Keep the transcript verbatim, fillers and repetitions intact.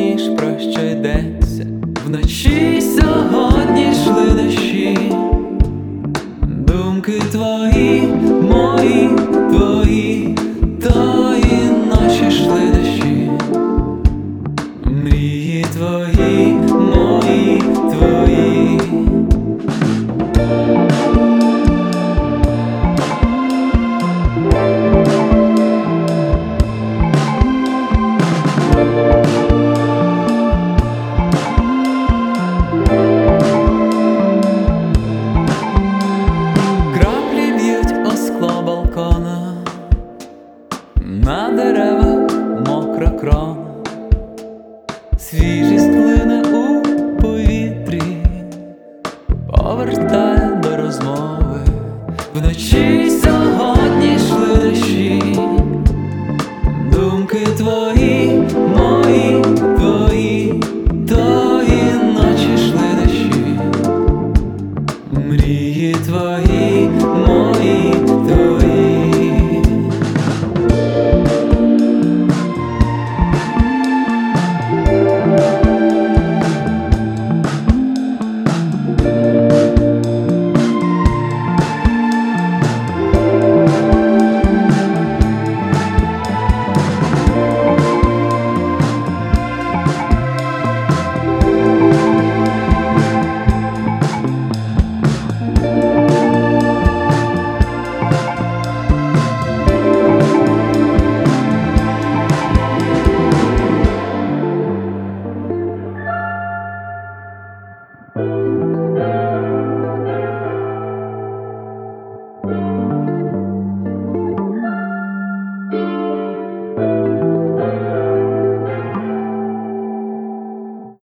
ніж про що йдеться. Вночі сьогодні йшли дощі, думки твої, мої, твої, тої ночі йшли дощі, мрії твої, мої, твої. Краплі б'ють о скло балкона, на деревах мокра крона, свіжі